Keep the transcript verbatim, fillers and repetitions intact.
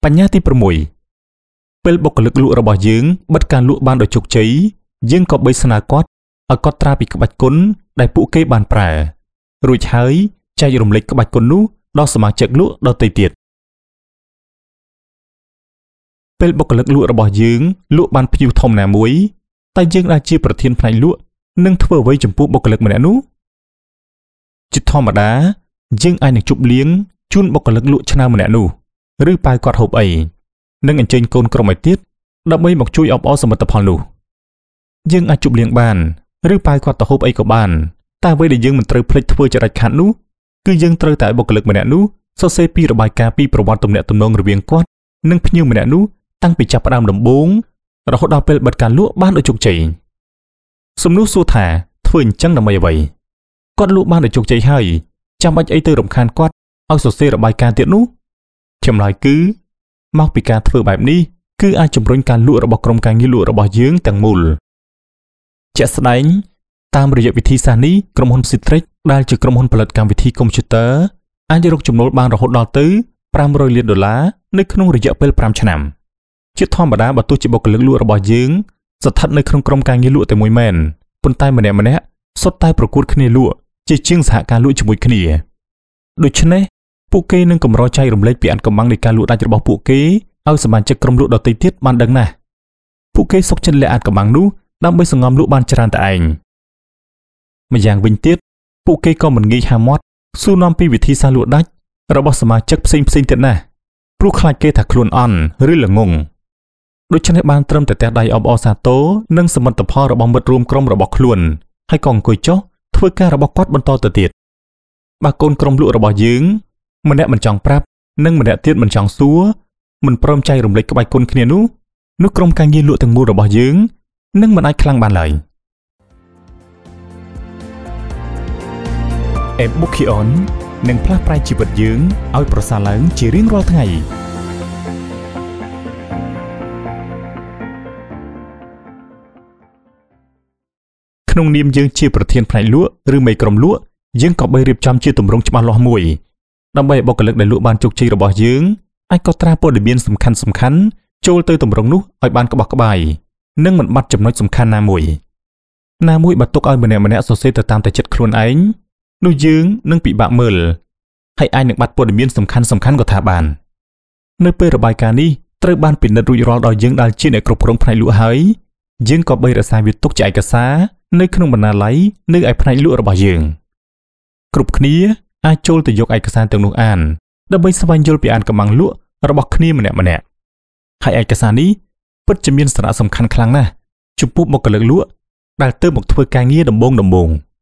បញ្ញាទី6ពេលបុគ្គលិកលក់របស់យើងបិទការលក់បានដោយជោគជ័យយើងក៏បីស្នើគាត់ឲ្យគាត់ត្រាពីក្បាច់គុណដែលពួកគេបានប្រើរួចហើយចែករំលែកក្បាច់គុណនោះដល់សមាជិកលក់ដទៃទៀតពេលបុគ្គលិកលក់របស់យើងលក់បានភ្ញៀវធំណាមួយតែយើងដែលជាប្រធានផ្នែកលក់នឹងធ្វើអ្វីចំពោះបុគ្គលិកម្នាក់នោះជាធម្មតាយើងអាចនឹងជប់លៀងជូនបុគ្គលិកលក់ឆ្នើមម្នាក់នោះឬប៉ាវគាត់ហូបអីនិងអញ្ជើញកូនក្រុមឲ្យទៀតដើម្បីមកជួយអបអរសមិទ្ធផលនោះយើងអាចជប់លៀងបានឬប៉ាវគាត់ទៅហូបអីក៏បានតែអ្វីដែលយើងមិនត្រូវភ្លេចធ្វើចរិតខាត់នោះគឺយើងត្រូវតែបុគ្គលិកម្នាក់នោះសរសេរពីរបាយការណ៍ពីប្រវត្តិទំនាក់ទំនងរវាងគាត់និងភ្ញៀវម្នាក់នោះតាំងពីចាប់ផ្ដើមដំបូងរហូតដល់ពេលបិទការលក់បានដោយជោគជ័យសំណួរសួរថាធ្វើអញ្ចឹងដើម្បីអ្វីគាត់លក់បានដោយជោគជ័យហើយចាំបាច់អីទៅរំខានគាត់ឲ្យសរសេររបាយការណ៍ទៀតនោះចម្លើយគឺមកពីការធ្វើបែបនេះគឺអាចជំរុញការលក់របស់ក្រុមការងារលក់របស់យើងទាំងមូលជាក់ស្ដែងតាមរយៈវិធីសាស្ត្រនេះក្រុមហ៊ុន Citrix ដែលជាក្រុមហ៊ុនផលិតកម្មវិធីកុំព្យូទ័រអាចរកចំណូលបានរហូតដល់ទៅfive hundredលានដុល្លារនៅក្នុងរយៈពេលfiveឆ្នាំជាធម្មតាបើទោះជាបុគ្គលិកលក់របស់យើងស្ថិតនៅក្នុងក្រុមការងារលក់តែមួយមែនប៉ុន្តែម្នាក់ម្នាក់សុទ្ធតែប្រកួតគ្នាលក់ជាជាងសហការលក់ជាមួយគ្នាដូច្នេះពួកគេនឹងកម្រចែករំលែកពីអាថ៌កំបាំងនៃការលក់ដាច់របស់ពួកគេឲ្យសមាជិកក្រុមលក់ដទៃទៀតបានដឹងណាស់ពួកគេសុខចិត្តលាក់អាថ៌កំបាំងនោះដើម្បីសង្ងំលក់បានច្រើនតែឯងម្យ៉ាងវិញទៀតពួកគេក៏មិនងាយហាមាត់សួរនាំពីវិធីសាស្ត្រលក់ដាច់របស់សមាជិកផ្សេងផ្សេងទៀតណាស់ព្រោះខ្លាចគេថាខ្លួនអន់ឬល្ងងដូច្នេះបានត្រឹមតែទះដៃអបអរសាទរនិងសមិទ្ធផលរបស់មិត្តរួមក្រុមរបស់ខ្លួនហើយក៏អង្គុយចុះធ្វើការរបស់គាត់បន្តទៅទៀតបើកូនក្រុមលក់របស់យើងម្នាក់មិនចង់ប្រាប់និងម្នាក់ទៀតមិនចង់សួរមិនព្រមចែករំលែកក្បាច់គុណគ្នានោះនោះក្រុមការងារលក់ទាំងមូលរបស់យើងនឹងមិនអាចខ្លាំងបានឡើយ Ebukion នឹងផ្លាស់ប្រែជីវិតយើងឲ្យប្រសើរឡើងជារៀងរាល់ថ្ងៃក្នុងនាមយើងជាប្រធានផ្នែកលក់ឬមេក្រុមលក់យើងក៏បីរៀបចំជាទម្រង់ច្បាស់លាស់មួយដើម្បីឲ្យបុគ្គលិកដែលលក់បានជោគជ័យរបស់យើងអាចកត់ត្រាព័ត៌មានសំខាន់សំខាន់ចូលទៅទម្រង់នោះឲ្យបានក្បោះក្បាយនិងមិនបាត់ចំណុចសំខាន់ណាមួយណាមួយបើទុកឲ្យម្នាក់ម្នាក់សរសេរទៅតាមតែចិត្តខ្លួនឯងនោះយើងនឹងពិបាកមើលហើយអាចនឹងបាត់ព័ត៌មានសំខាន់សំខាន់ក៏ថាបាននៅពេលរបាយការណ៍នេះត្រូវបានពិនិត្យរួចរាល់ដោយយើងដែលជាអ្នកគ្រប់គ្រងផ្នែកលក់ហើយយើងក៏បីរក្សាវាទុកជាឯកសារនៅក្នុងបណ្ណាល័យនៅឯផ្នែកលក់របស់យើងគ្រប់គ្នាអាចចូលទៅយកឯកសារទាំងនោះអានដើម្បីស្វែងយល់ពីអាថ៌កំបាំងលក់របស់គ្នាម្នាក់ម្នាក់ហើយឯកសារនេះពិតជាមានសារៈសំខាន់ខ្លាំងណាស់ចំពោះបុគ្គលិកលក់ដែលទើបមកធ្វើការងារដំបូងដំបូង